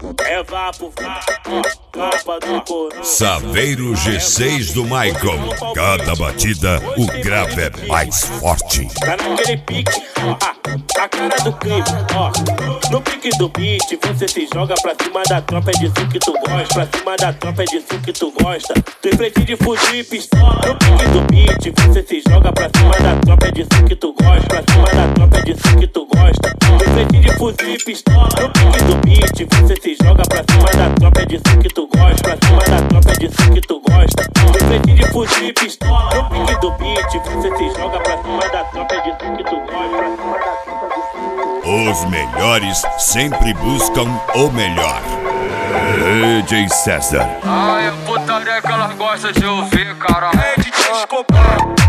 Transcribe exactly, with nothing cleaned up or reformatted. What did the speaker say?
É vapo, ó, tropa do Coronga. Saveiro G seis do Michael. Cada batida, o grave é mais forte. Tá naquele pique, ó, a cara do crime, ó. No pique do beat, você se joga pra cima da tropa, é disso que tu gosta. Pra cima da tropa, é disso que tu gosta. Tem frente de fuzil e pistola. No pique do beat, você se joga pra cima da tropa, é disso que tu gosta. Pra cima da tropa, é disso que tu gosta. Tem frente de fuzil e pistola. No pique do beat, você se joga pra cima da tropa, é disso que tu gosta. Pra cima da tropa, é disso que tu gosta. Tem frente de fuzil e pistola. No pique do beat, você se joga pra cima da tropa, é disso que tu gosta. Pra cima da tropa, é disso que tu gosta. Os melhores sempre buscam o melhor. D J César. Ai, a putaria que elas gostam de ouvir, cara. É de Escobar.